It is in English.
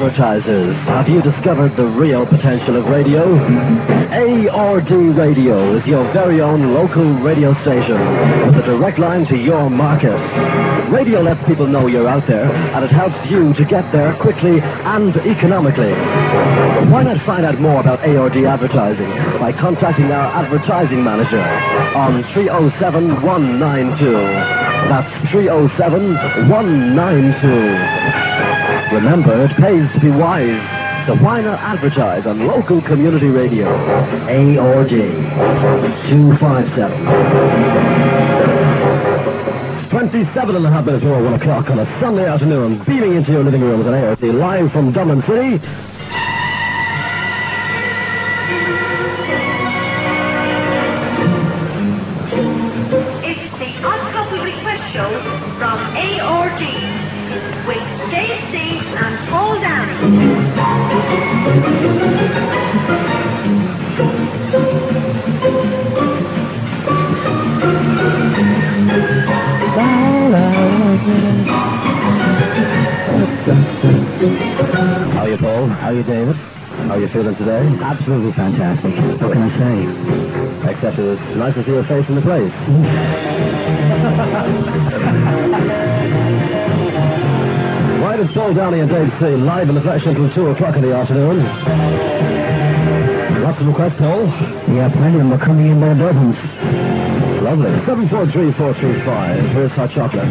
advertisers, have you discovered the real potential of radio? ARD Radio is your very own local radio station with a direct line to your market. Radio lets people know you're out there, and it helps you to get there quickly and economically. Why not find out more about ARD advertising by contacting our advertising manager on 307-192. That's 307-192. Remember, it pays to be wise. So why not advertise on local community radio? ARD 257. 27 and a half minutes before 1 o'clock on a Sunday afternoon, beaming into your living rooms on ARD, live from Dublin City. It's the Odd Couple Request Show from ARD with Stacey and Paul Downey. How are you, Paul? How are you, David? How are you feeling today? Absolutely fantastic. What can I say? Except it's nice to see your face in the place. Right, it's Paul Downey and Dave C. live in the flesh until 2 o'clock in the afternoon. Lots of requests, Paul? Yeah, plenty of them are coming in by dozens. Lovely. 743-435. Here's Hot Chocolate.